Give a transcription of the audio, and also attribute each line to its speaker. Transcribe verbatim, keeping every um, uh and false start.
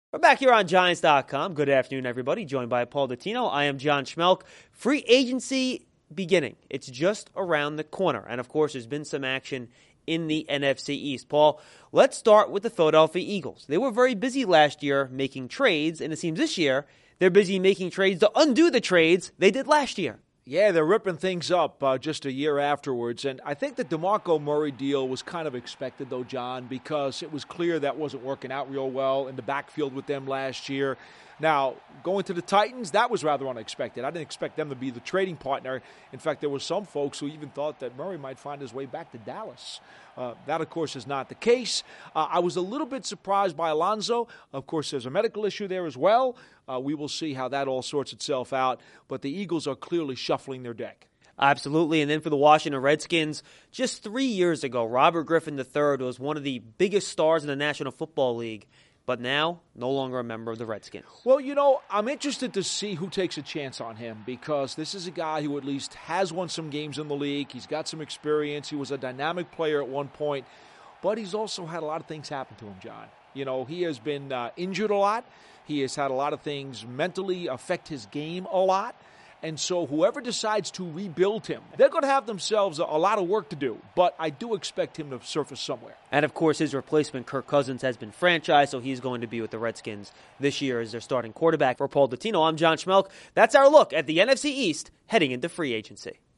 Speaker 1: We're back here on Giants dot com. Good afternoon, everybody. Joined by Paul Dottino. I am John Schmelk. Free agency beginning. It's just around the corner. And, of course, there's been some action in the N F C East. Paul, let's start with the Philadelphia Eagles. They were very busy last year making trades, and it seems this year they're busy making trades to undo the trades they did last year.
Speaker 2: Yeah, they're ripping things up uh, just a year afterwards. And I think the DeMarco Murray deal was kind of expected, though, John, because it was clear that wasn't working out real well in the backfield with them last year. Now, going to the Titans, that was rather unexpected. I didn't expect them to be the trading partner. In fact, there were some folks who even thought that Murray might find his way back to Dallas. Uh, that, of course, is not the case. Uh, I was a little bit surprised by Alonso. Of course, there's a medical issue there as well. Uh, we will see how that all sorts itself out. But the Eagles are clearly shuffling their deck.
Speaker 1: Absolutely. And then for the Washington Redskins, just three years ago, Robert Griffin the third was one of the biggest stars in the National Football League. But now, no longer a member of the Redskins.
Speaker 2: Well, you know, I'm interested to see who takes a chance on him because this is a guy who at least has won some games in the league. He's got some experience. He was a dynamic player at one point, but he's also had a lot of things happen to him, John. You know, he has been uh, injured a lot. He has had a lot of things mentally affect his game a lot. And so whoever decides to rebuild him, they're going to have themselves a, a lot of work to do. But I do expect him to surface somewhere.
Speaker 1: And, of course, his replacement, Kirk Cousins, has been franchised, so he's going to be with the Redskins this year as their starting quarterback. For Paul Dottino, I'm John Schmelk. That's our look at the N F C East heading into free agency.